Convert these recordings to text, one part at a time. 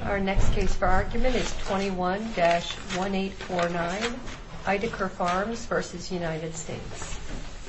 Our next case for argument is 21-1849, Ideker Farms v. United States.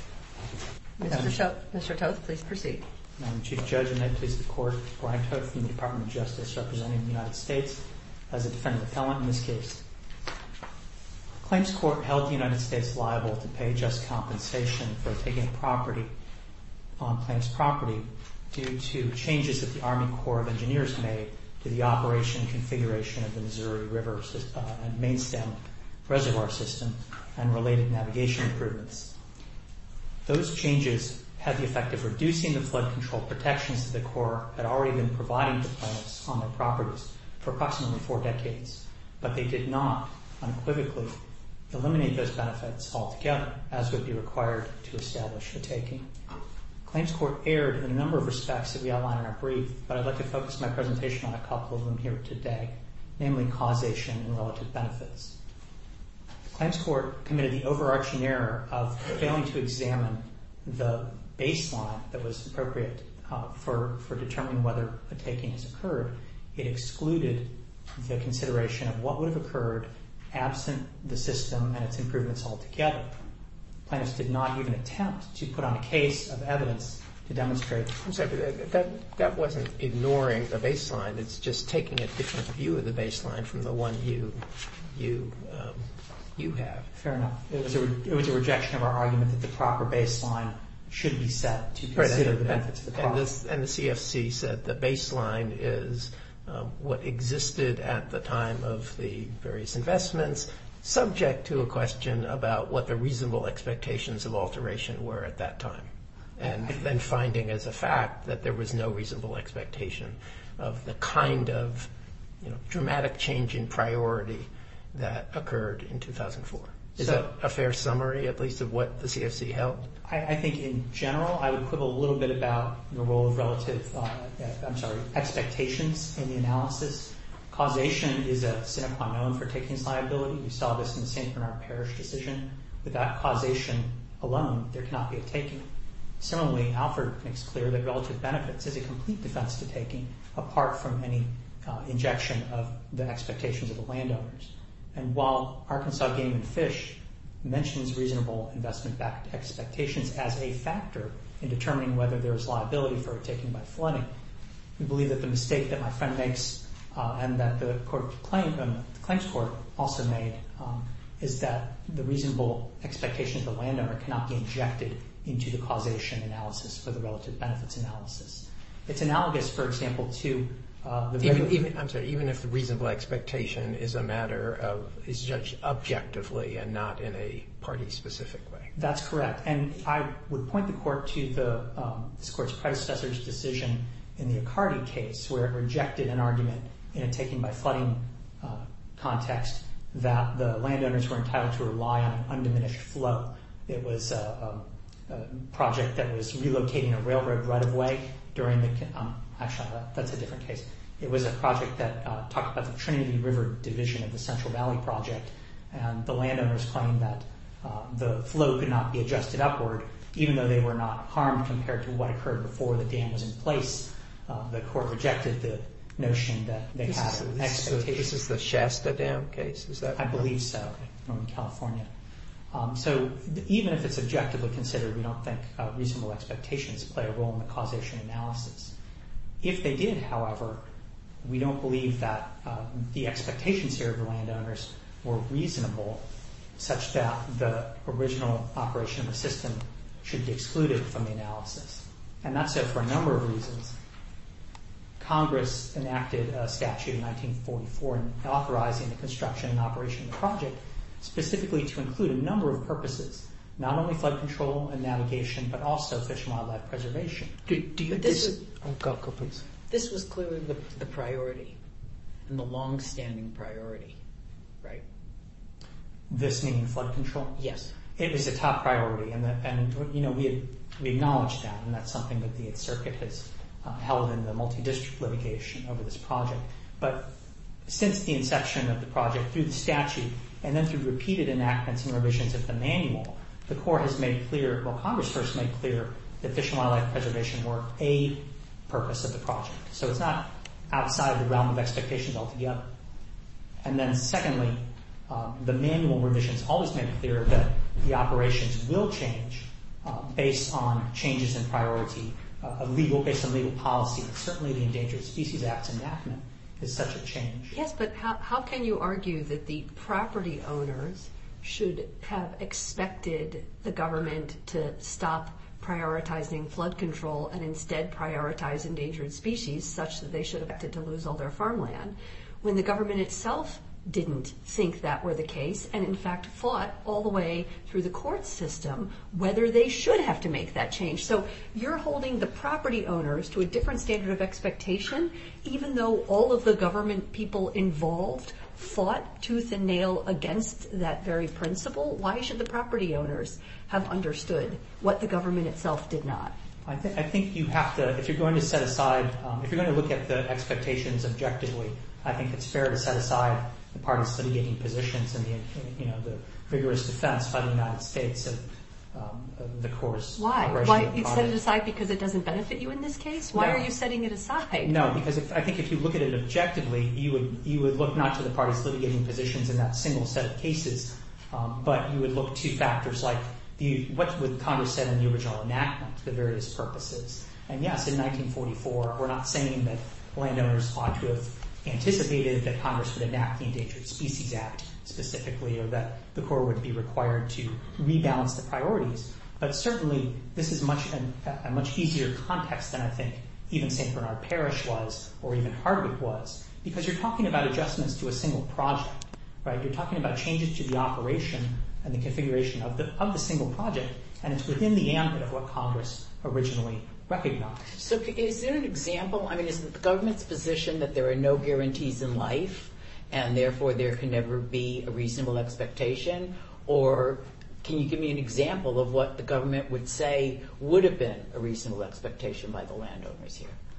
Mr. Toth, please proceed. Madam Chief Judge, and may it please the Court, Brian Toth from the Department of Justice representing the United States as a defendant appellant in this case. Claims Court held the United States liable to pay just compensation for taking property on plaintiff's property due to changes that the Army Corps of Engineers made to the operation and configuration of the Missouri River and main stem reservoir system and related navigation improvements. Those changes had the effect of reducing the flood control protections that the Corps had already been providing to plaintiffs on their properties for approximately 4 decades, but they did not unequivocally eliminate those benefits altogether, as would be required to establish a taking. Claims Court erred in a number of respects that we outline in our brief, but I'd like to focus my presentation on a couple of them here today, namely causation and relative benefits. Claims Court committed the overarching error of failing to examine the baseline that was appropriate for determining whether a taking has occurred. It excluded the consideration of what would have occurred absent the system and its improvements altogether. Plaintiffs did not even attempt to put on a case of evidence to demonstrate. I'm sorry, but that wasn't ignoring the baseline. It's just taking a different view of the baseline from the one you have. Fair enough. It was a rejection of our argument that the proper baseline should be set to consider the benefits of the property. And the CFC said the baseline is what existed at the time of the various investments, subject to a question about what the reasonable expectations of alteration were at that time, and then finding as a fact that there was no reasonable expectation of the kind of dramatic change in priority that occurred in 2004. Is that a fair summary, at least, of what the CFC held? I think in general, I would quibble a little bit about the role of expectations in the analysis. Causation is a sine qua non for takings liability. We saw this in the St. Bernard Parish decision. Without causation alone, there cannot be a taking. Similarly, Alford makes clear that relative benefits is a complete defense to taking, apart from any injection of the expectations of the landowners. And while Arkansas Game and Fish mentions reasonable investment-backed expectations as a factor in determining whether there is liability for a taking by flooding, we believe that the mistake that my friend makes and that the Claims Court also made is that the reasonable expectations of the landowner cannot be injected into the causation analysis for the relative benefits analysis. It's analogous, for example, to even if the reasonable expectation is a matter of is judged objectively and not in a party-specific way. That's correct. And I would point the court to this court's predecessor's decision in the Accardi case, where it rejected an argument in a taking by flooding context that the landowners were entitled to rely on an undiminished flow. It was a project that was relocating a railroad right-of-way during the actually, that's a different case. It was a project that talked about the Trinity River division of the Central Valley Project, and the landowners claimed that the flow could not be adjusted upward, even though they were not harmed compared to what occurred before the dam was in place. The court rejected the notion that they had an expectation. This is the Shasta Dam case, is that? I believe so, from California. So even if it's objectively considered, we don't think reasonable expectations play a role in the causation analysis. If they did, however, we don't believe that the expectations here of the landowners were reasonable, such that the original operation of the system should be excluded from the analysis. And that's so for a number of reasons. Congress enacted a statute in 1944 authorizing the construction and operation of the project, specifically to include a number of purposes, not only flood control and navigation, but also fish and wildlife preservation. Go, please. This was clearly the priority, and the long-standing priority, right? This meaning flood control? Yes. It was a top priority, and we acknowledge that, and that's something that the 8th Circuit has held in the multi-district litigation over this project. But since the inception of the project, through the statute, and then through repeated enactments and revisions of the manual, the Corps has made clear, Congress first made clear that fish and wildlife preservation were a purpose of the project. So it's not outside the realm of expectations altogether. And then secondly, the manual revisions always make clear that the operations will change based on changes in priority based on legal policy. And certainly the Endangered Species Act's enactment is such a change. Yes, but how can you argue that the property owners should have expected the government to stop prioritizing flood control and instead prioritize endangered species such that they should have expected to lose all their farmland when the government itself didn't think that were the case and in fact fought all the way through the court system whether they should have to make that change. So you're holding the property owners to a different standard of expectation even though all of the government people involved fought tooth and nail against that very principle. Why should the property owners have understood what the government itself did not? I think you have to, if you're going to set aside, if you're going to look at the expectations objectively, I think it's fair to set aside the parties litigating positions and the vigorous defense by the United States of the Corps' operation. Why you set it aside because it doesn't benefit you in this case? Why are you setting it aside? No, because I think if you look at it objectively, you would look not to the parties litigating positions in that single set of cases, but you would look to factors like what would Congress said in the original enactment, the various purposes. And yes, in 1944, we're not saying that landowners ought to have anticipated that Congress would enact the Endangered Species Act specifically, or that the Corps would be required to rebalance the priorities. But certainly, this is a much easier context than I think even St. Bernard Parish was, or even Hardwick was, because you're talking about adjustments to a single project, right? You're talking about changes to the operation and the configuration of the single project, and it's within the ambit of what Congress originally recognized. So is there an example? I mean, is it the government's position that there are no guarantees in life and therefore there can never be a reasonable expectation? Or can you give me an example of what the government would say would have been a reasonable expectation by the landowners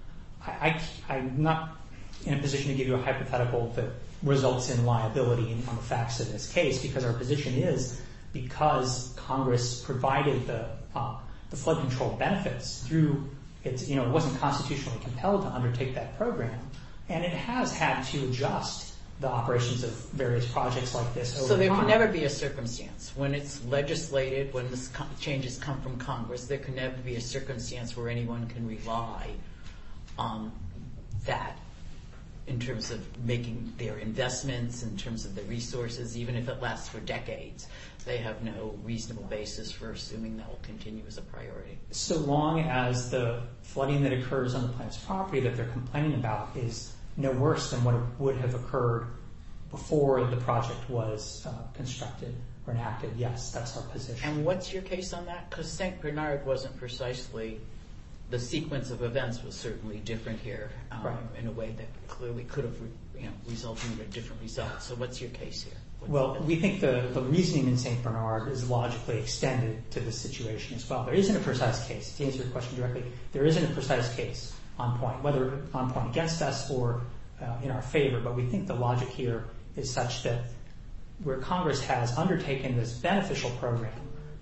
here? I'm not in a position to give you a hypothetical that results in liability on the facts of this case, because our position is because Congress provided the flood control benefits through its, it wasn't constitutionally compelled to undertake that program, and it has had to adjust the operations of various projects like this over time. So there can never be a circumstance when it's legislated, when the changes come from Congress, there can never be a circumstance where anyone can rely on that in terms of making their investments, in terms of the resources, even if it lasts for decades. They have no reasonable basis for assuming that will continue as a priority. So long as the flooding that occurs on the plaintiff's property that they're complaining about is no worse than what would have occurred before the project was constructed or enacted, yes, that's our position. And what's your case on that? Because St. Bernard wasn't precisely, the sequence of events was certainly different here right. in a way that clearly could have resulted in a different result. So what's your case here? Well, we think the reasoning in St. Bernard is logically extended to this situation as well. There isn't a precise case. To answer your question directly, there isn't a precise case on point, whether on point against us or in our favor, but we think the logic here is such that where Congress has undertaken this beneficial program,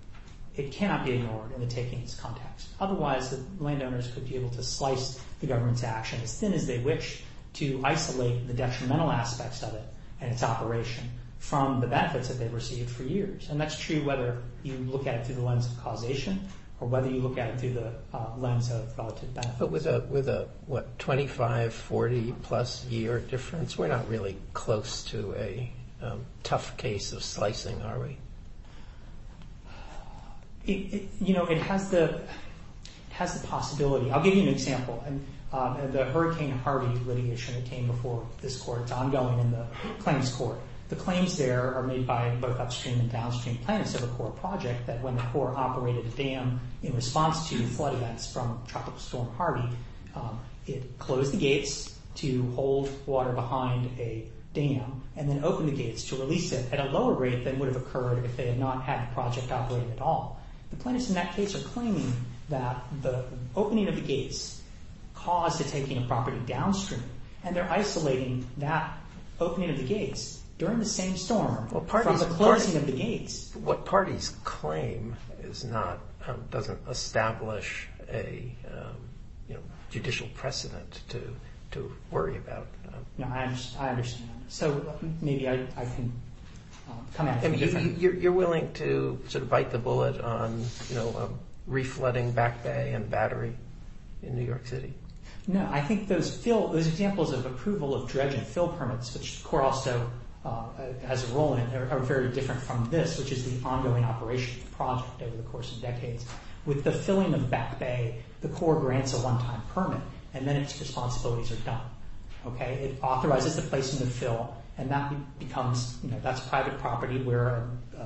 it cannot be ignored in the takings context. Otherwise, the landowners could be able to slice the government's action as thin as they wish to isolate the detrimental aspects of it and its operation from the benefits that they've received for years. And that's true whether you look at it through the lens of causation or whether you look at it through the lens of relative benefits. But with a 25, 40 plus year difference, we're not really close to a tough case of slicing, are we? It has the possibility. I'll give you an example. And the Hurricane Harvey litigation that came before this court, it's ongoing in the claims court. The claims there are made by both upstream and downstream plaintiffs of a Corps project that when the Corps operated a dam in response to flood events from Tropical Storm Harvey, it closed the gates to hold water behind a dam and then opened the gates to release it at a lower rate than would have occurred if they had not had the project operating at all. The plaintiffs in that case are claiming that the opening of the gates caused the taking of property downstream, and they're isolating that opening of the gates during the same storm from the closing of the gates. What parties claim is not doesn't establish a judicial precedent to to worry about. No, I understand. So maybe I can come at it from different... You're willing to sort of bite the bullet on, reflooding Back Bay and Battery in New York City? No, I think those examples of approval of dredge and fill permits, which the Corps also has a role in, are very different from this, which is the ongoing operation of the project over the course of decades. With the filling of Back Bay, the Corps grants a one-time permit, and then its responsibilities are done. Okay, it authorizes the placement of fill, and that becomes, that's private property where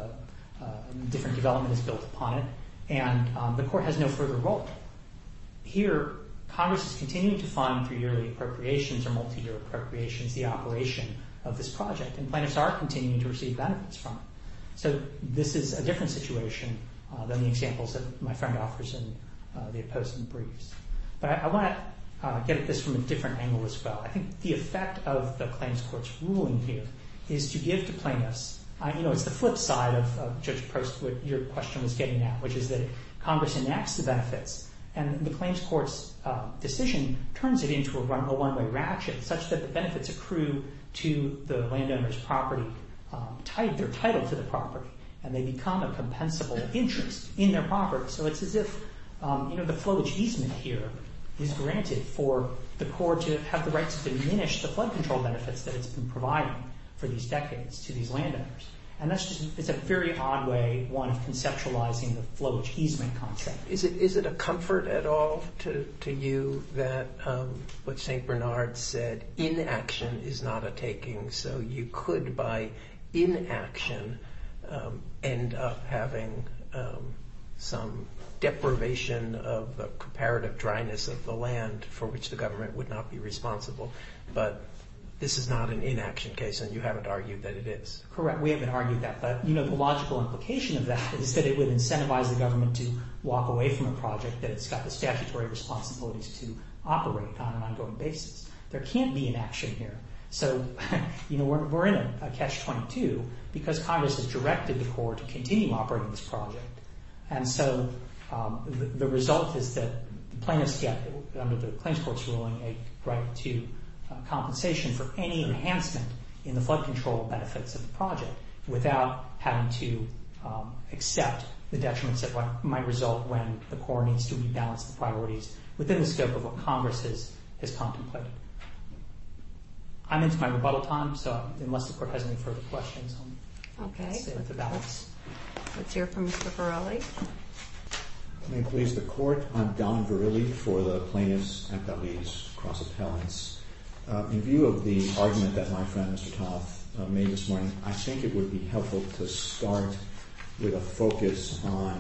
different development is built upon it, and the Corps has no further role. Here, Congress is continuing to fund through yearly appropriations or multi-year appropriations the operation of this project, and plaintiffs are continuing to receive benefits from it. So this is a different situation than the examples that my friend offers in the opposing briefs. But I want to get at this from a different angle as well. I think the effect of the claims court's ruling here is to give to plaintiffs, it's the flip side of Judge Prost, what your question was getting at, which is that Congress enacts the benefits, and the claims court's decision turns it into a one-way ratchet, such that the benefits accrue to the landowner's property, their title to the property, and they become a compensable interest in their property. So it's as if, the flowage easement here is granted for the Corps to have the right to diminish the flood control benefits that it's been providing for these decades to these landowners. And it's a very odd way, one, of conceptualizing the flowage easement concept. Is it a comfort at all to you that what St. Bernard said, inaction is not a taking, so you could, by inaction, end up having some deprivation of the comparative dryness of the land for which the government would not be responsible, but this is not an inaction case, and you haven't argued that it is. Correct. We haven't argued that, but the logical implication of that is that it would incentivize the government to walk away from a project that it's got the statutory responsibilities to operate on an ongoing basis. There can't be inaction here. So, we're in a catch-22 because Congress has directed the Corps to continue operating this project. And so the result is that the plaintiffs get, under the claims court's ruling, a right to compensation for any enhancement in the flood control benefits of the project without having to accept the detriments that might result when the Corps needs to rebalance the priorities within the scope of what Congress has contemplated. I'm into my rebuttal time, so unless the Court has any further questions, I'll stay with the balance. Let's hear from Mr. Verrilli. May it please the Court, I'm Don Verrilli for the plaintiffs, appellees, cross-appellants. In view of the argument that my friend Mr. Toth made this morning, I think it would be helpful to start with a focus on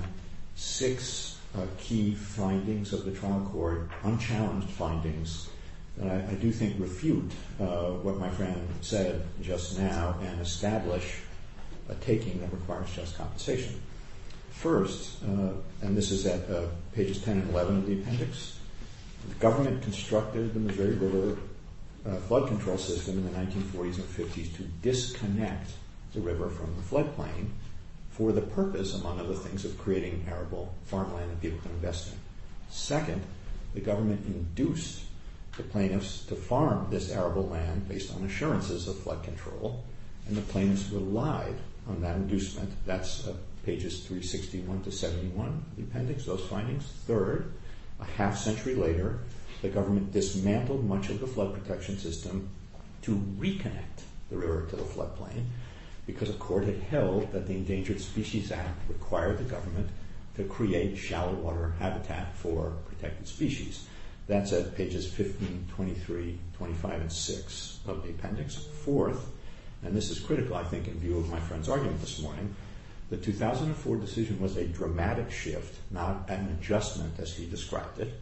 6 key findings of the trial court, unchallenged findings, that I do think refute what my friend said just now and establish a taking that requires just compensation. First, and this is at pages 10 and 11 of the appendix, the government constructed the Missouri River flood control system in the 1940s and 50s to disconnect the river from the floodplain for the purpose, among other things, of creating arable farmland that people can invest in. Second, the government induced the plaintiffs to farm this arable land based on assurances of flood control, and the plaintiffs relied on that inducement. That's pages 361 to 71 of the appendix, those findings. Third, a half century later, the government dismantled much of the flood protection system to reconnect the river to the floodplain because a court had held that the Endangered Species Act required the government to create shallow water habitat for protected species. That's at pages 15, 23, 25, and 6 of the appendix. Fourth, and this is critical, I think, in view of my friend's argument this morning, the 2004 decision was a dramatic shift, not an adjustment as he described it.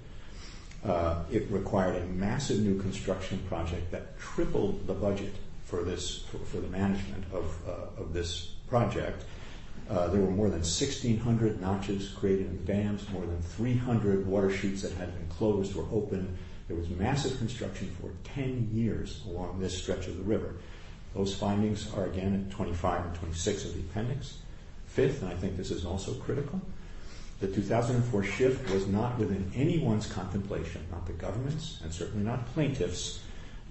It required a massive new construction project that tripled the budget for the management of this project. There were more than 1,600 notches created in dams, more than 300 water chutes that had been closed or opened. There was massive construction for 10 years along this stretch of the river. Those findings are again at 25 and 26 of the appendix. Fifth, and I think this is also critical, the 2004 shift was not within anyone's contemplation, not the government's and certainly not plaintiffs',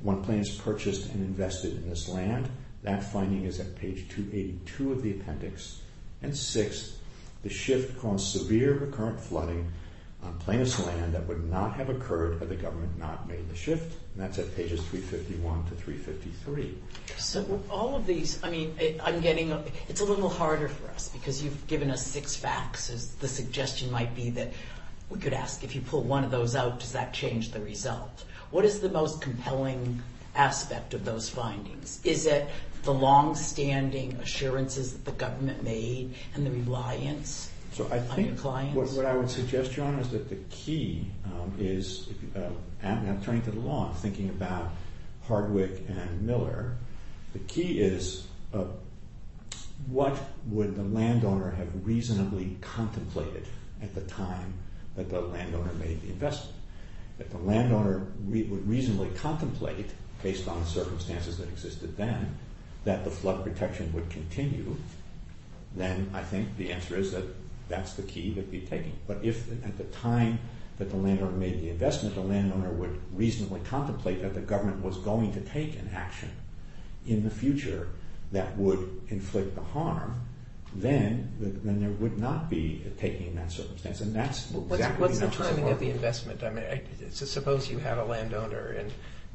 when plaintiffs purchased and invested in this land. That finding is at page 282 of the appendix. And sixth, the shift caused severe recurrent flooding on plaintiff's land that would not have occurred had the government not made the shift. And that's at pages 351 to 353. So all of these, it's a little harder for us because you've given us 6 facts. The suggestion might be that we could ask, if you pull one of those out, does that change the result? What is the most compelling aspect of those findings? Is it the long-standing assurances that the government made and the reliance on your clients? What I would suggest, Your Honor, is that the key is, and turning to the law and thinking about Hardwick and Miller, the key is what would the landowner have reasonably contemplated at the time that the landowner made the investment? If the landowner would reasonably contemplate, based on the circumstances that existed then, that the flood protection would continue, then I think the answer is that that's the key that be taken. But if at the time that the landowner made the investment, the landowner would reasonably contemplate that the government was going to take an action in the future that would inflict the harm, then there would not be taking in that circumstance. And that's exactly what's the timing of the investment? I mean, suppose you have a landowner in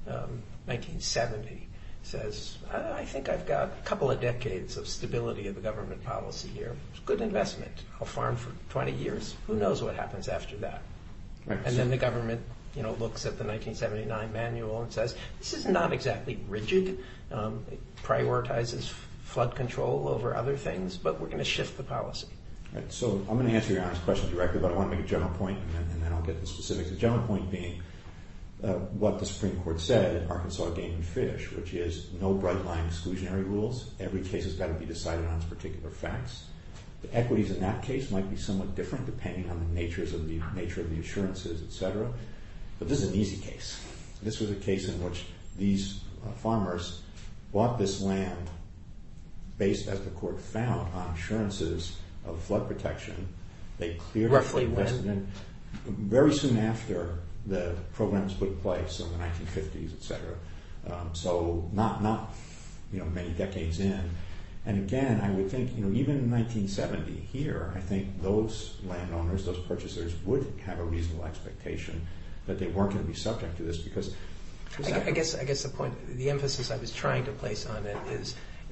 1970 says, I think I've got a couple of decades of stability of the government policy here. It's a good investment. I'll farm for 20 years. Who knows what happens after that? Right. And then the government, looks at the 1979 manual and says, this is not exactly rigid. It prioritizes flood control over other things, but we're going to shift the policy. Right. So I'm going to answer Your Honor's question directly, but I want to make a general point, and then I'll get to the specifics. The general point being what the Supreme Court said in Arkansas Game and Fish, which is no bright-line exclusionary rules. Every case has got to be decided on its particular facts. The equities in that case might be somewhat different depending on the nature of the assurances, etc. But this is an easy case. This was a case in which these farmers bought this land based, as the court found, on assurances of flood protection. They cleared roughly when? Very soon after the program was put in place, so in the 1950s, etc. So not many decades in. And again, I would think, even in 1970 here, I think those landowners, those purchasers, would have a reasonable expectation that they weren't going to be subject to this because. I guess the point, the emphasis I was trying to place on it is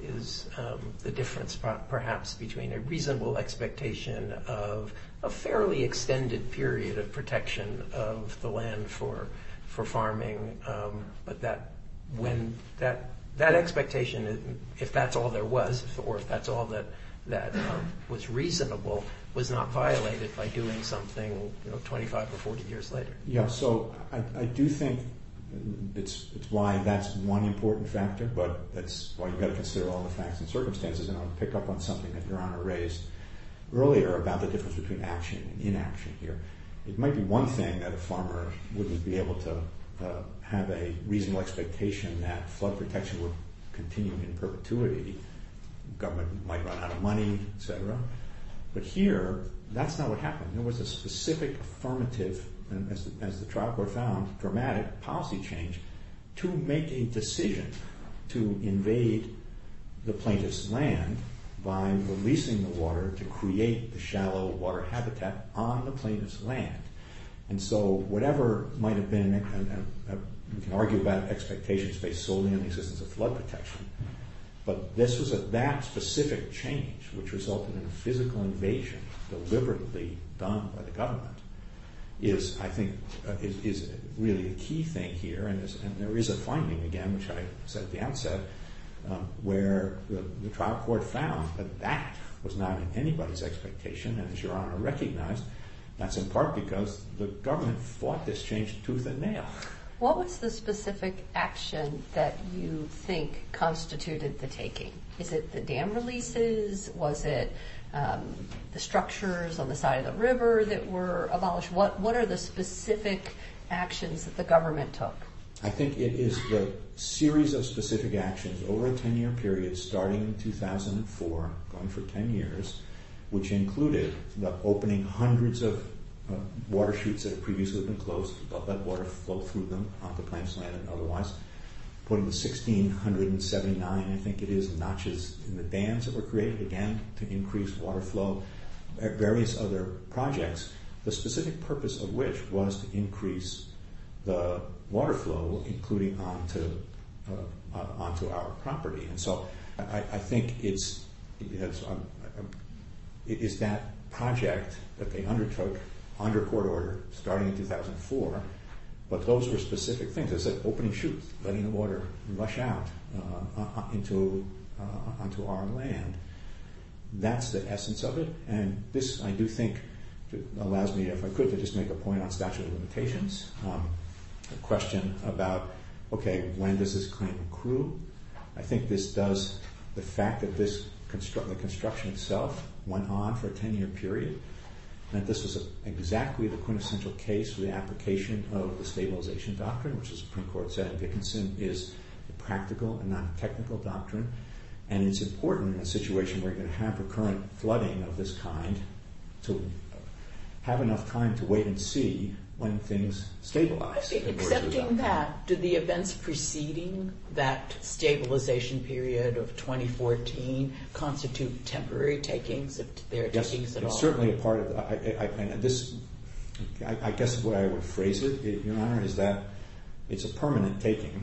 the difference perhaps between a reasonable expectation of a fairly extended period of protection of the land for farming, but that when that expectation, if that's all there was, or if that's all that was reasonable, was not violated by doing something 25 or 40 years later. Yeah, so I do think it's why that's one important factor, but that's why you've got to consider all the facts and circumstances. And I'll pick up on something that Your Honor raised earlier about the difference between action and inaction here. It might be one thing that a farmer wouldn't be able to have a reasonable expectation that flood protection would continue in perpetuity. Government might run out of money, etc. But here, that's not what happened. There was a specific affirmative, and as the trial court found, dramatic policy change to make a decision to invade the plaintiff's land by releasing the water to create the shallow water habitat on the plaintiff's land. And so whatever might have been, we can argue about expectations based solely on the existence of flood protection, but this was that specific change which resulted in a physical invasion deliberately done by the government is, I think, is really the key thing here. And there is a finding, again, which I said at the outset, where the trial court found that was not in anybody's expectation, and as Your Honor recognized, that's in part because the government fought this change tooth and nail. What was the specific action that you think constituted the taking? Is it the dam releases? Was it the structures on the side of the river that were abolished? What are the specific actions that the government took? I think it is the series of specific actions over a 10-year period starting in 2004, going for 10 years, which included the opening hundreds of water chutes that had previously been closed, let water flow through them onto plaintiff's land and otherwise, putting the 1,679, I think it is, notches in the dams that were created, again, to increase water flow, various other projects, the specific purpose of which was to increase the water flow, including onto our property. And so I think it is that project that they undertook under court order starting in 2004, but those were specific things. As I said, opening chutes, letting the water rush out onto our land. That's the essence of it. And this, I do think, allows me, if I could, to just make a point on statute of limitations. A question about, okay, when does this claim accrue? I think this does, the fact that the construction itself went on for a 10-year period, and this was exactly the quintessential case for the application of the stabilization doctrine, which the Supreme Court said in Dickinson is a practical and not a technical doctrine. And it's important in a situation where you're going to have recurrent flooding of this kind to have enough time to wait and see when things stabilize. Accepting that, do the events preceding that stabilization period of 2014 constitute temporary takings, if there are takings at all? It's certainly a part of I guess the way I would phrase it, Your Honor, is that it's a permanent taking,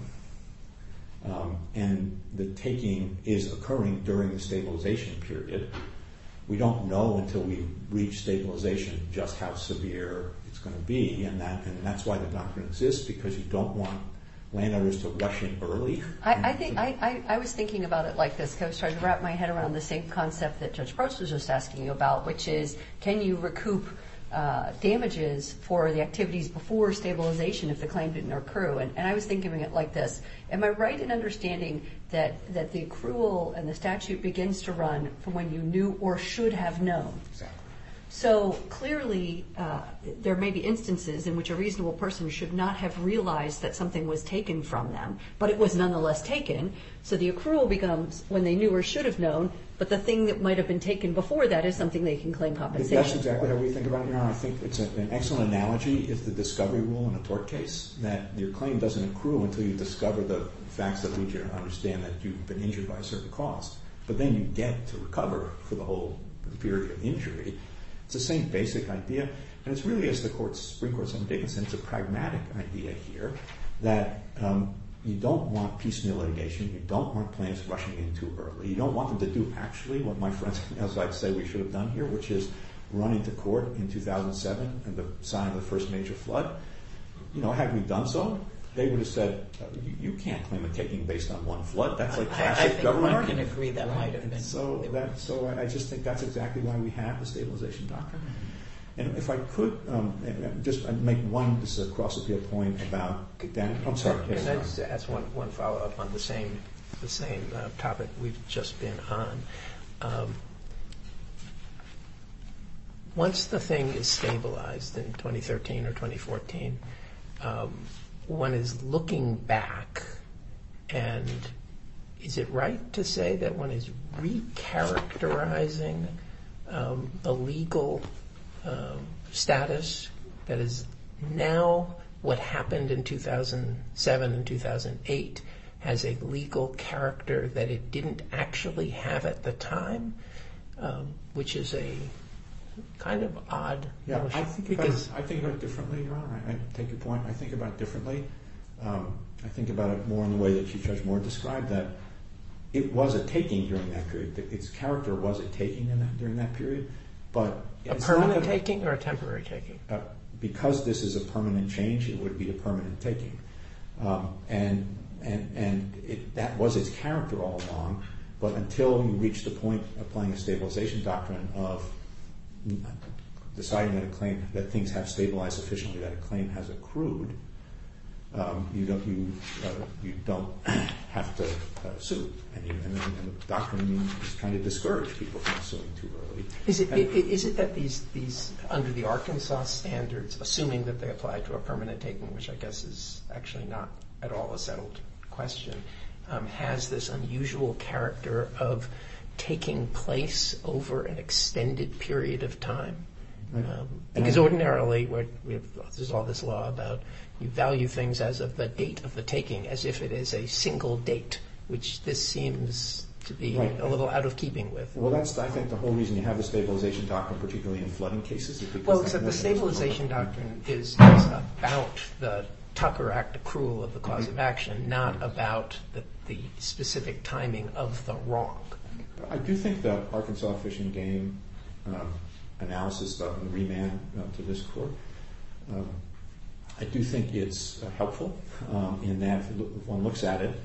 and the taking is occurring during the stabilization period. We don't know until we reach stabilization just how severe it's going to be, and that's why the doctrine exists, because you don't want landowners to rush in early. I think I was thinking about it like this, because I was trying to wrap my head around the same concept that Judge Prost was just asking you about, which is, can you recoup damages for the activities before stabilization if the claim didn't accrue? And I was thinking of it like this. Am I right in understanding that the accrual and the statute begins to run from when you knew or should have known? Exactly. So clearly, there may be instances in which a reasonable person should not have realized that something was taken from them, but it was nonetheless taken. So the accrual becomes when they knew or should have known, but the thing that might have been taken before that is something they can claim compensation. That's exactly how we think about it, Your Honor. I think it's an excellent analogy is the discovery rule in a tort case, that your claim doesn't accrue until you discover the facts that lead you to understand that you've been injured by a certain cause. But then you get to recover for the whole period of injury. It's the same basic idea, and it's really, as the Supreme Court said in Dickinson, it's a pragmatic idea here that you don't want piecemeal litigation. You don't want plaintiffs rushing in too early. You don't want them to do actually what my friends outside say we should have done here, which is run into court in 2007 and the sign of the first major flood. Had we done so, they would have said, you can't claim a taking based on one flood. That's like classic government argument. I can agree that might have been. So I just think that's exactly why we have the stabilization doctrine. And if I could just make one, this is a cross-appeal point about damage. I'm sorry. Can I just ask one follow-up on the same topic we've just been on? Once the thing is stabilized in 2013 or 2014, one is looking back, and is it right to say that one is recharacterizing the legal status that is now what happened in 2007 and 2008 has a legal character that it didn't actually have at the time, which is a kind of odd notion. I think about it differently, Your Honor. I take your point. I think about it differently. I think about it more in the way that Chief Judge Moore described, that it was a taking during that period. Its character was a taking during that period. But a permanent taking or a temporary taking? Because this is a permanent change, it would be a permanent taking. And that was its character all along. But until you reach the point of applying a stabilization doctrine of deciding that things have stabilized sufficiently that a claim has accrued, you don't have to sue. And the doctrine is trying to discourage people from suing too early. Is it that these under the Arkansas standards, assuming that they apply to a permanent taking, which I guess is actually not at all a settled question, has this unusual character of taking place over an extended period of time? Because ordinarily, there's all this law about you value things as of the date of the taking, as if it is a single date, which this seems to be a little out of keeping with. Well, that's, I think, the whole reason you have the stabilization doctrine, particularly in flooding cases. Is because well, except the stabilization doctrine is about the Tucker Act accrual of the cause of action, not about the specific timing of the wrong. I do think the Arkansas Fish and Game analysis and remand to this court, I do think it's helpful in that if one looks at it,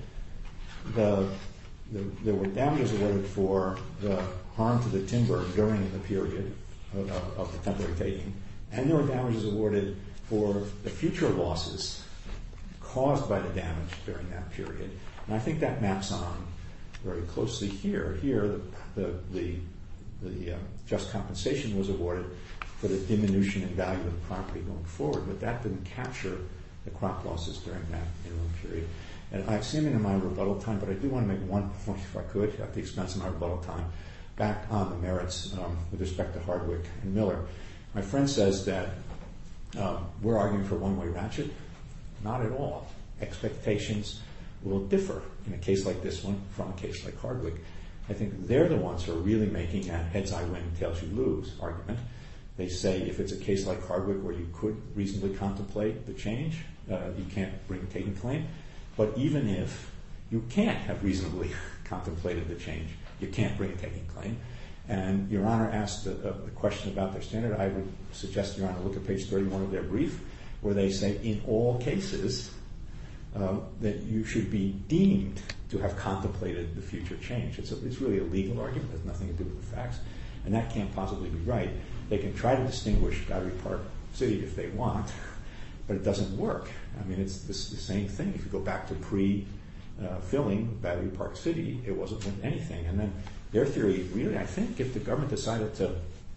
there were damages awarded for the harm to the timber during the period of the temporary taking, and there were damages awarded for the future losses caused by the damage during that period. And I think that maps on very closely here. Here, the just compensation was awarded for the diminution in value of the property going forward, but that didn't capture the crop losses during that interim period. And I've seen it in my rebuttal time, but I do want to make one point, if I could, at the expense of my rebuttal time, back on the merits with respect to Hardwick and Miller. My friend says that we're arguing for one-way ratchet. Not at all. Expectations will differ in a case like this one from a case like Hardwick. I think they're the ones who are really making a heads I win, tails you lose argument. They say if it's a case like Hardwick where you could reasonably contemplate the change, you can't bring a taking claim. But even if you can't have reasonably contemplated the change, you can't bring a taking claim. And Your Honor asked the question about their standard. I would suggest, Your Honor, look at page 31 of their brief, where they say in all cases that you should be deemed to have contemplated the future change. It's really a legal argument. It has nothing to do with the facts. And that can't possibly be right. They can try to distinguish Battery Park City if they want, but it doesn't work. I mean, it's the same thing. If you go back to pre-filling Battery Park City, it wasn't with anything. And then their theory, really, I think, if the government decided to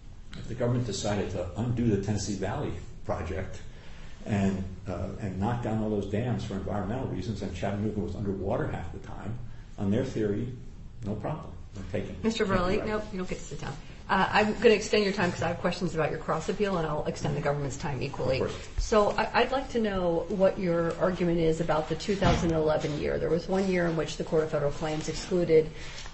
undo the Tennessee Valley project and knock down all those dams for environmental reasons, and Chattanooga was underwater half the time, on their theory, no problem. Mr. Verrilli, nope, you don't get to sit down. I'm going to extend your time because I have questions about your cross appeal, and I'll extend the government's time equally. So I'd like to know what your argument is about the 2011 year. There was 1 year in which the Court of Federal Claims excluded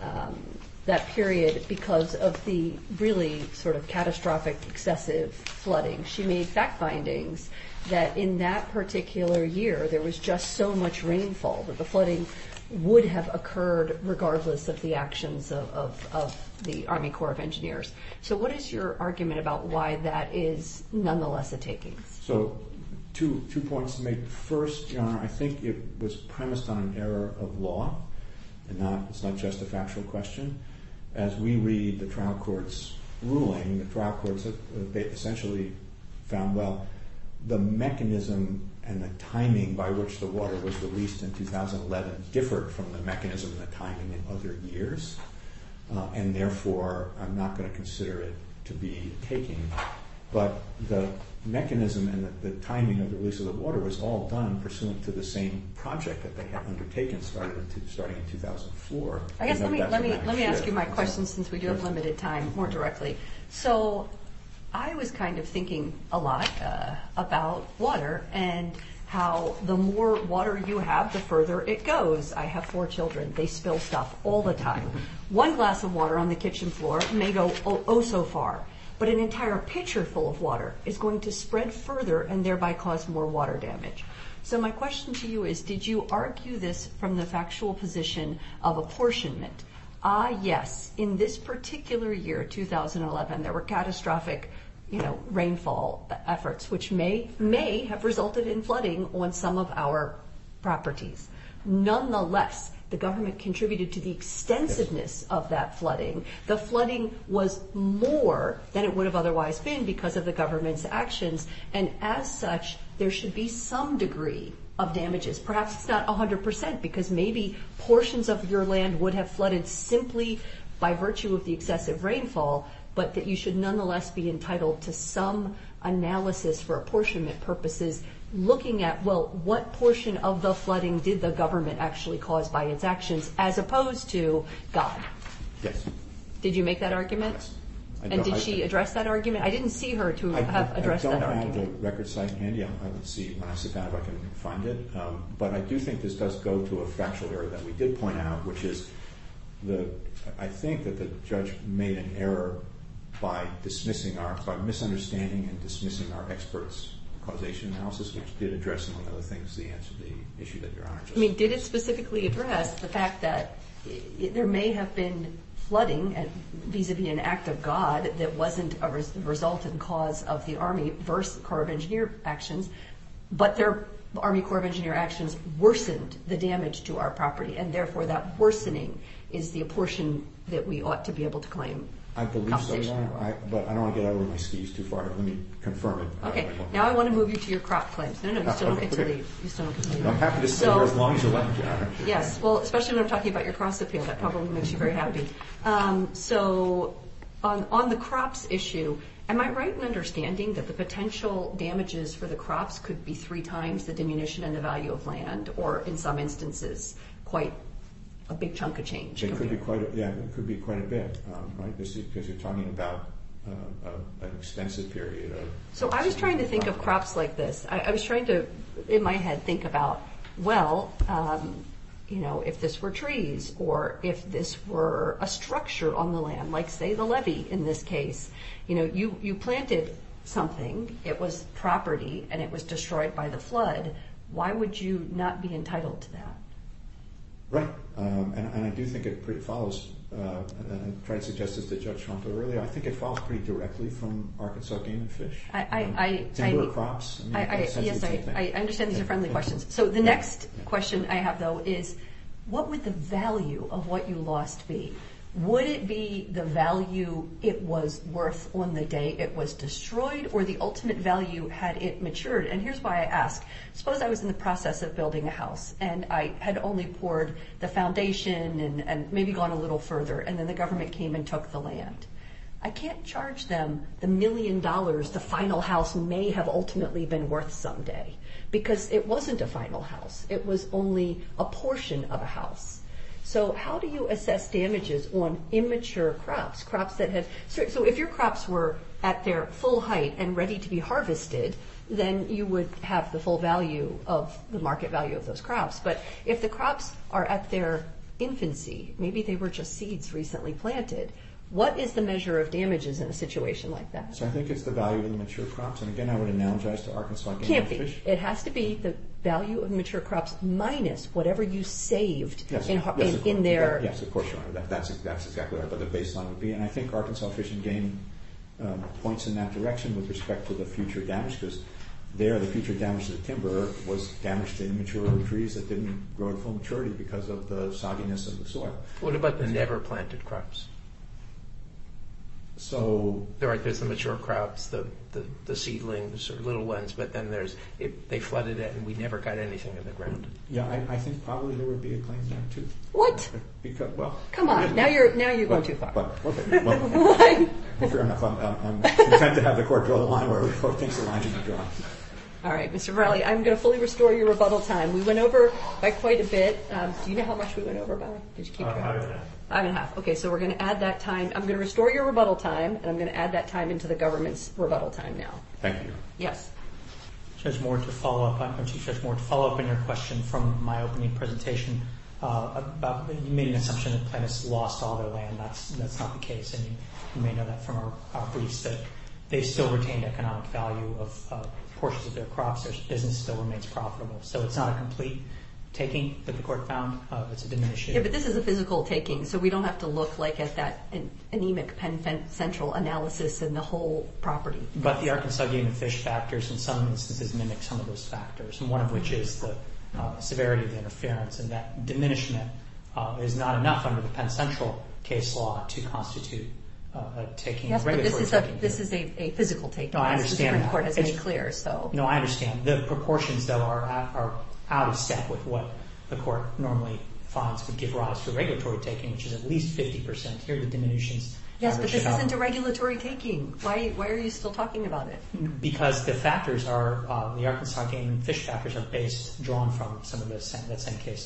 that period because of the really sort of catastrophic excessive flooding. She made fact findings that in that particular year there was just so much rainfall that the flooding would have occurred regardless of the actions of the Army Corps of Engineers. So what is your argument about why that is nonetheless a taking? So two points to make. First, Your Honor, I think it was premised on an error of law, and it's not just a factual question. As we read the trial court's ruling, the trial courts have essentially found, well, the mechanism and the timing by which the water was released in 2011 differed from the mechanism and the timing in other years, and therefore I'm not going to consider it to be a taking. But the mechanism and the timing of the release of the water was all done pursuant to the same project that they had undertaken starting in 2004. I guess let me ask you my question, since we do have limited time, more directly. So I was kind of thinking a lot about water and how the more water you have, the further it goes. I have 4 children. They spill stuff all the time. 1 glass of water on the kitchen floor may go oh so far, but an entire pitcher full of water is going to spread further and thereby cause more water damage. So my question to you is, did you argue this from the factual position of apportionment? Yes, in this particular year, 2011, there were catastrophic rainfall efforts, which may have resulted in flooding on some of our properties. Nonetheless, the government contributed to the extensiveness of that flooding. The flooding was more than it would have otherwise been because of the government's actions, and as such, there should be some degree of damages. Perhaps it's not 100%, because maybe portions of your land would have flooded simply by virtue of the excessive rainfall, but that you should nonetheless be entitled to some analysis for apportionment purposes, looking at, well, what portion of the flooding did the government actually cause by its actions, as opposed to God? Yes. Did you make that argument? Yes. And did she address that argument? I didn't see her to have addressed that argument. I don't have the record site handy. I will see when I sit down if I can find it. But I do think this does go to a factual error that we did point out, which is I think that the judge made an error by misunderstanding and dismissing our experts' causation analysis, which did address, among other things, the answer to the issue that Your Honor just... I mean, did it specifically address the fact that there may have been flooding vis-a-vis an act of God that wasn't a result and cause of the Army versus Corps of Engineer actions, but their Army Corps of Engineer actions worsened the damage to our property, and therefore that worsening is the portion that we ought to be able to claim. I believe so, Your Honor, but I don't want to get over my skis too far. Let me confirm it. Okay, now I want to move you to your crop claims. No, you still don't get to leave. You still don't get to leave. I'm happy to stay here as long as you like, Your Honor. Yes, well, especially when I'm talking about your cross appeal, that probably makes you very happy. So on the crops issue, am I right in understanding that the potential damages for the crops could be 3 times the diminution in the value of land, or in some instances, quite a big chunk of change? It could be quite a bit, right? Because you're talking about an extensive period of... So I was trying to think of crops like this. I was trying to, in my head, think about, well, if this were trees, or if this were a structure on the land, like, say, the levee in this case. You planted something, it was property, and it was destroyed by the flood. Why would you not be entitled to that? Right, and I do think it follows, and I tried to suggest this to Judge Schwanto earlier, I think it follows pretty directly from Arkansas Game and Fish. Timber crops. Yes, I understand these are friendly questions. So the next question I have, though, is what would the value of what you lost be? Would it be the value it was worth on the day it was destroyed, or the ultimate value had it matured? And here's why I ask. Suppose I was in the process of building a house, and I had only poured the foundation and maybe gone a little further, and then the government came and took the land. I can't charge them the $1 million the final house may have ultimately been worth someday, because it wasn't a final house. It was only a portion of a house. So how do you assess damages on immature crops that had... So if your crops were at their full height and ready to be harvested, then you would have the full value of the market value of those crops. But if the crops are at their infancy, maybe they were just seeds recently planted, what is the measure of damages in a situation like that? So I think it's the value of the mature crops. And again, I would analogize to Arkansas Game and Fish. Can't be. It has to be the value of mature crops minus whatever you saved in their... Yes, of course, Your Honor. That's exactly right. But the baseline would be, and I think Arkansas Fish and Game points in that direction with respect to the future damage, because there the future damage to the timber was damage to immature trees that didn't grow to full maturity because of the sogginess of the soil. What about the never planted crops? So there's the mature crops, the seedlings or little ones, but then they flooded it and we never got anything in the ground. Yeah, I think probably there would be a claim there too. What? Because come on, now you're going too far. Okay, well, fair enough. I'm content to have the court draw the line where the court thinks the line should be drawn. All right, Mr. Varelli, I'm going to fully restore your rebuttal time. We went over by quite a bit. Do you know how much we went over by? Did you keep track? 5.5. Okay, so we're going to add that time. I'm going to restore your rebuttal time, and I'm going to add that time into the government's rebuttal time now. Thank you. Yes. Judge Moore, to follow up on your question from my opening presentation about you made an assumption that plaintiffs lost all their land. That's not the case, and you may know that from our briefs that they've still retained economic value of portions of their crops. Their business still remains profitable, so it's not a complete taking that the court found. It's a diminution. Yeah, but this is a physical taking, so we don't have to look like at that anemic Penn Central analysis and the whole property. But the Arkansas Game and Fish factors in some instances mimic some of those factors, and one of which is the severity of the interference, and that diminishment is not enough under the Penn Central case law to constitute a taking. Yes, but this is a physical taking. No, I understand the Supreme that. Court has made clear. So no, I understand. The proportions, though, are out of step with what the court normally finds would give rise to a regulatory taking, which is at least 50%. Here, the diminutions. Yes, but this isn't a regulatory taking. Why are you still talking about it? Because the factors are the Arkansas Game and Fish factors are drawn from some of that same case law.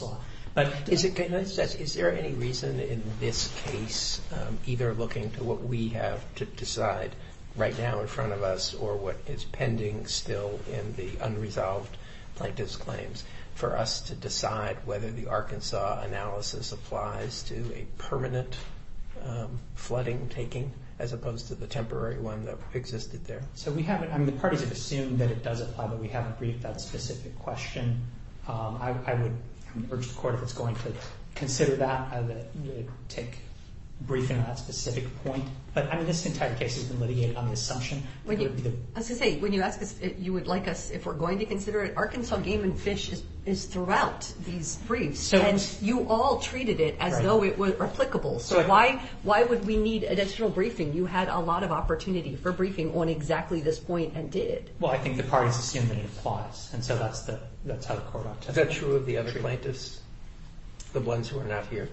But Is there any reason in this case, either looking to what we have to decide right now in front of us or what is pending still in the unresolved plaintiff's claims, for us to decide whether the Arkansas analysis applies to a permanent flooding taking as opposed to the temporary one that existed there? So we haven't, the parties have assumed that it does apply, but we haven't briefed that specific question. I would urge the court, if it's going to consider that, take briefing on that specific point. But this entire case has been litigated on the assumption. I was going to say, when you ask us, you would like us, if we're going to consider it, Arkansas Game and Fish is throughout these briefs, and you all treated it as though it were applicable. So why would we need additional briefing? You had a lot of opportunity for briefing on exactly this point and did. Well, I think the parties assume that it applies, and so that's how the court ought to. Is that true of the other plaintiffs, the ones who are not here?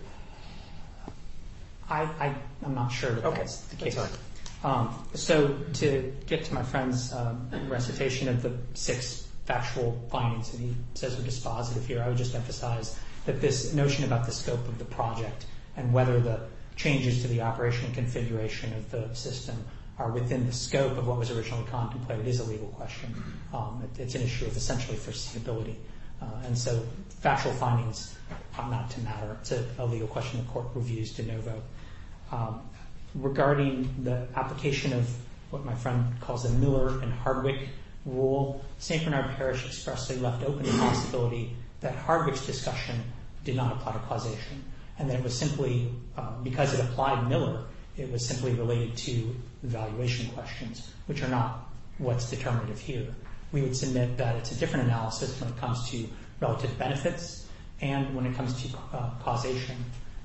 I'm not sure that that's the case. So to get to my friend's recitation of the 6 factual findings that he says are dispositive here, I would just emphasize that this notion about the scope of the project and whether the changes to the operation and configuration of the system are within the scope of what was originally contemplated is a legal question. It's an issue of essentially foreseeability. And so factual findings ought not to matter. It's a legal question the court reviews de novo. Regarding the application of what my friend calls the Miller and Hardwick rule, St. Bernard Parish expressly left open the possibility that Hardwick's discussion did not apply to causation, and that it was simply, because it applied Miller, it was simply related to valuation questions, which are not what's determinative here. We would submit that it's a different analysis when it comes to relative benefits and when it comes to causation.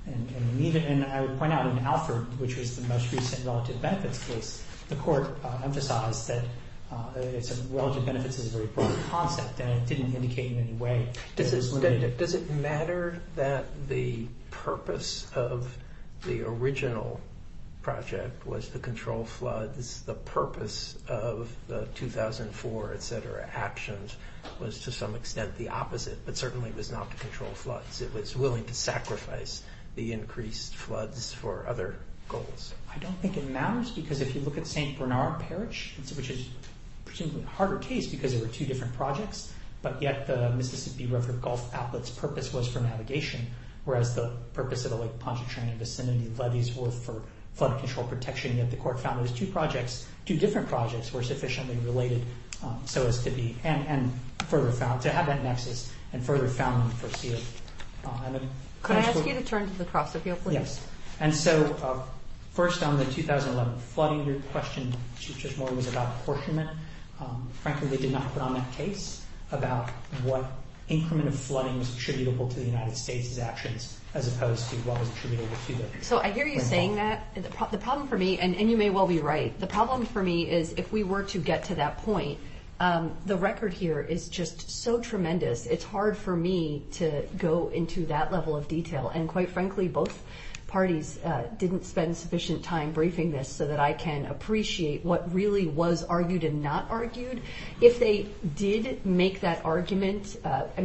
And I would point out in Alford, which was the most recent relative benefits case, the court emphasized that relative benefits is a very broad concept, and it didn't indicate in any way that it was limited. Does it matter that the purpose of the original project was to control floods? The purpose of the 2004, et cetera, actions was to some extent the opposite, but certainly was not to control floods. It was willing to sacrifice the increased floods for other goals. I don't think it matters, because if you look at St. Bernard Parish, which is presumably a harder case because there were 2 different projects, but yet the Mississippi River Gulf outlet's purpose was for navigation, whereas the purpose of the Lake Pontchartrain and vicinity levees were for flood control protection, yet the court found those 2 different projects were sufficiently related so as to be, and further found, to have that nexus, and further found them foreseeable. Could I ask you to turn to the cross appeal, please? Yes. And so first on the 2011 flooding, your question, Chief Judge Moore, was about apportionment. Frankly, they did not put on that case about what increment of flooding was attributable to the United States' actions as opposed to what was attributable to the So I hear you saying that. The problem for me, and you may well be right, the problem for me is if we were to get to that point, the record here is just so tremendous. It's hard for me to go into that level of detail. And quite frankly, both parties didn't spend sufficient time briefing this so that I can appreciate what really was argued and not argued. If they did make that argument,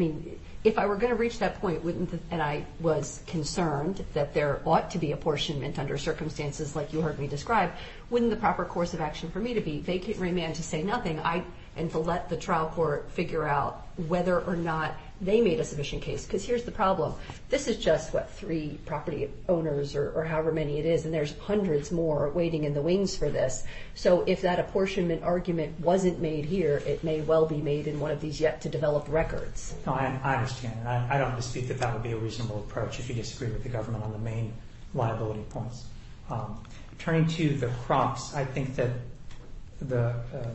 if I were going to reach that point, and I was concerned that there ought to be apportionment under circumstances like you heard me describe, wouldn't the proper course of action for me to be vacate and remand to say nothing, and to let the trial court figure out whether or not they made a sufficient case? Because here's the problem. This is just, 3 property owners or however many it is, and there's hundreds more waiting in the wings for this. So if that apportionment argument wasn't made here, it may well be made in one of these yet-to-develop records. No, I understand. And I don't dispute that would be a reasonable approach if you disagree with the government on the main liability points. Turning to the crops, I think that the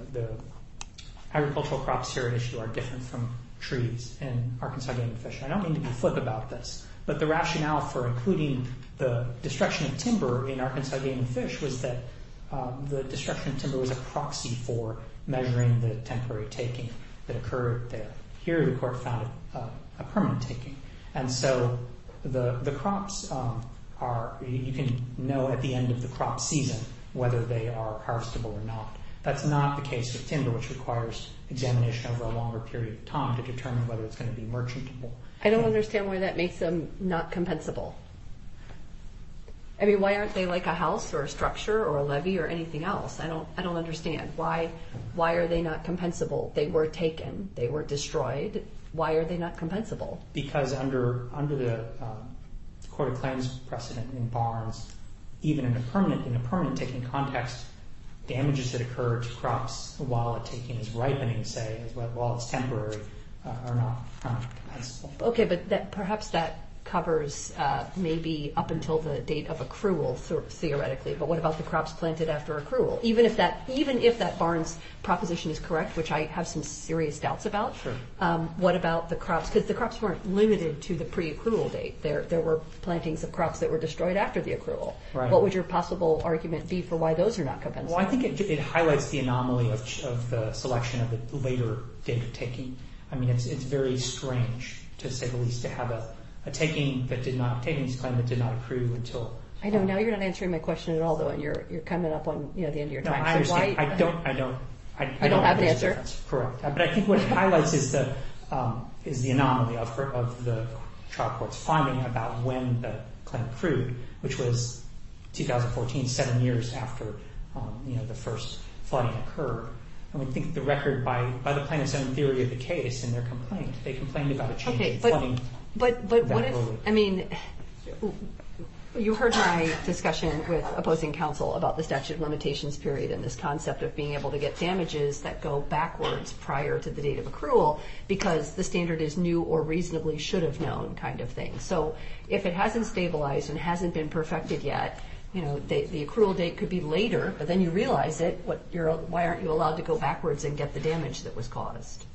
agricultural crops here at issue are different from trees in Arkansas Game and Fish. I don't mean to be flip about this, but the rationale for including the destruction of timber in Arkansas Game and Fish was that the destruction of timber was a proxy for measuring the temporary taking that occurred there. Here the court found a permanent taking. And so the crops you can know at the end of the crop season whether they are harvestable or not. That's not the case with timber, which requires examination over a longer period of time to determine whether it's going to be merchantable. I don't understand why that makes them not compensable. I mean, why aren't they like a house or a structure or a levee or anything else? I don't understand. Why are they not compensable? They were taken. They were destroyed. Why are they not compensable? Because under the Court of Claims precedent in Barnes, even in a permanent taking context, damages that occur to crops while a taking is ripening, say, while it's temporary, are not compensable. Okay, but perhaps that covers maybe up until the date of accrual, theoretically. But what about the crops planted after accrual? Even if that Barnes proposition is correct, which I have some serious doubts about. Sure. What about the crops? Because the crops weren't limited to the pre-accrual date. There were plantings of crops that were destroyed after the accrual. Right. What would your possible argument be for why those are not compensable? Well, I think it highlights the anomaly of the selection of the later date of taking. I mean, it's very strange, to say the least, to have a takings claim that did not accrue until. I know now you're not answering my question at all, though, and you're coming up on the end of your time. No, I understand. I don't have an answer. Correct. But I think what it highlights is the anomaly of the trial court's finding about when the claim accrued, which was 2014, 7 years after the first flooding occurred. And we think the record by the plaintiff's own theory of the case in their complaint, they complained about a change in flooding. But what if, I mean, you heard my discussion with opposing counsel about the statute of limitations period and this concept of being able to get damages that go backwards prior to the date of accrual because the standard is new or reasonably should have known kind of thing. So if it hasn't stabilized and hasn't been perfected yet, the accrual date could be later, but then you realize it. Why aren't you allowed to go backwards and get the damage that was caused?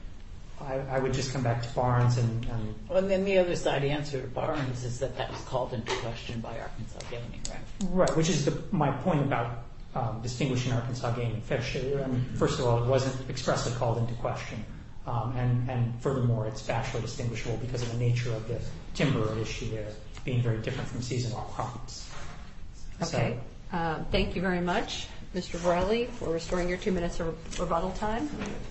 I would just come back to Barnes and Well, then the other side answer to Barnes is that was called into question by Arkansas Gaming, right? Right, which is my point about distinguishing Arkansas Gaming Fish. First of all, it wasn't expressly called into question, and furthermore, it's factually distinguishable because of the nature of the timber issue there being very different from seasonal crops. Okay. Thank you very much, Mr. Borelli, for restoring your 2 minutes of rebuttal time.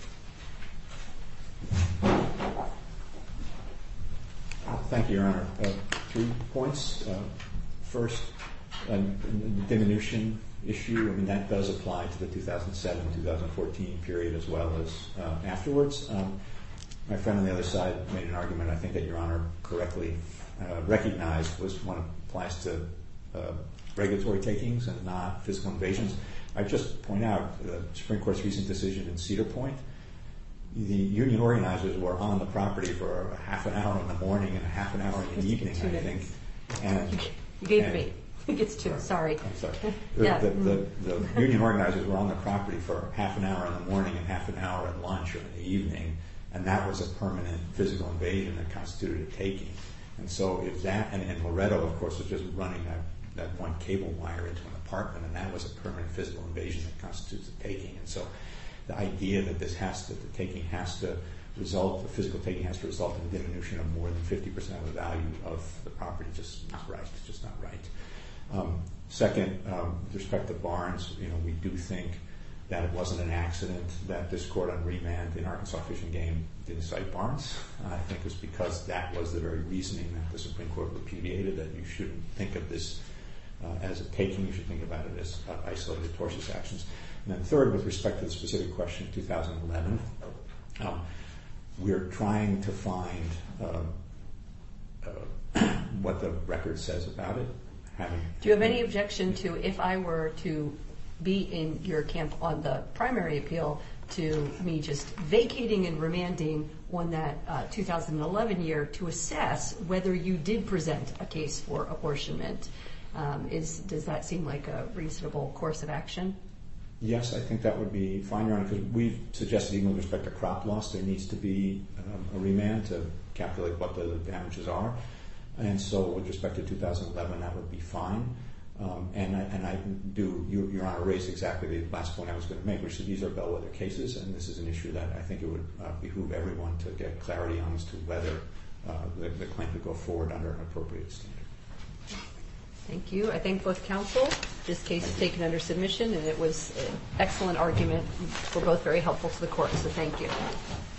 Thank you, Your Honor. 3 points. First, the diminution issue, I mean, that does apply to the 2007-2014 period as well as afterwards. My friend on the other side made an argument, I think, that Your Honor correctly recognized was one applies to regulatory takings and not physical invasions. I just point out the Supreme Court's recent decision in Cedar Point. The union organizers were on the property for a half an hour in the morning and a half an hour in the evening, I think. And you gave me. It gets 2. Sorry. I'm sorry. Yeah. The union organizers were on the property for half an hour in the morning and half an hour at lunch or in the evening, and that was a permanent physical invasion that constituted a taking. And so if that, and Loretto, of course, was just running that one cable wire into an apartment, and that was a permanent physical invasion that constitutes a taking. And so the idea that the taking has to result, the physical taking has to result in a diminution of more than 50% of the value of the property, just not right. It's just not right. Second, with respect to Barnes, we do think that it wasn't an accident that this court on remand in Arkansas Fish and Game didn't cite Barnes. I think it was because that was the very reasoning that the Supreme Court repudiated, that you shouldn't think of this as a taking, you should think about it as isolated tortious actions. And then third, with respect to the specific question of 2011, we're trying to find what the record says about it. Do you have any objection to, if I were to be in your camp on the primary appeal, to me just vacating and remanding on that 2011 year to assess whether you did present a case for apportionment? Does that seem like a reasonable course of action? Yes, I think that would be fine, Your Honor, because we've suggested even with respect to crop loss, there needs to be a remand to calculate what the damages are. And so with respect to 2011, that would be fine. And I do, Your Honor, raised exactly the last point I was going to make, which is these are bellwether cases, and this is an issue that I think it would behoove everyone to get clarity on as to whether the claim could go forward under an appropriate standard. Thank you. I thank both counsel. This case is taken under submission, and it was an excellent argument. We're both very helpful to the court, so thank you.